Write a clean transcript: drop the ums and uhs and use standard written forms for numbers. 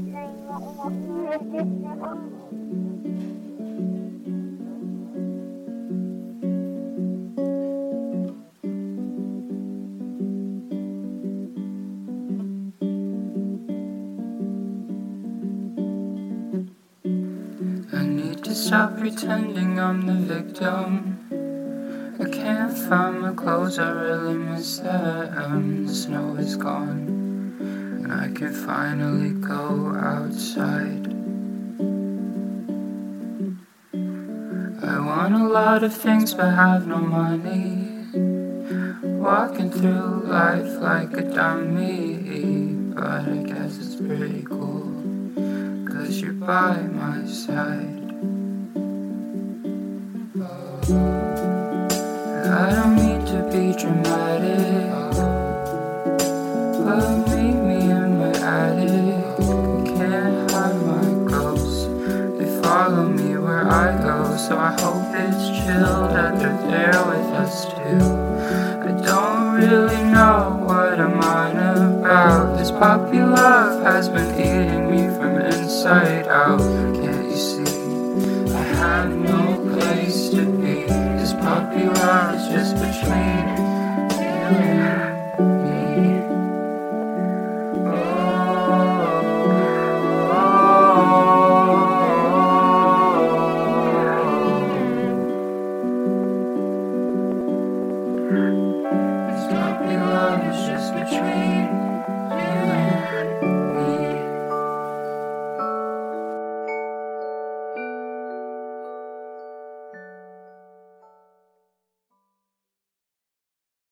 I need to stop pretending I'm the victim. I can't find my clothes, I really miss them. The snow is gone, and I can finally go outside. I want a lot of things but have no money. Walking through life like a dummy, but I guess it's pretty cool, 'cause you're by my side. I don't need to be dramatic, but meet me in my attic. I can't hide my ghosts, they follow me where I go. So I hope it's chill that they're there with us too. I don't really know what I'm on about. This puppy love has been eating me from inside out. Can't you see? I have no place to be. This puppy love is just between you and me. This puppy love is just between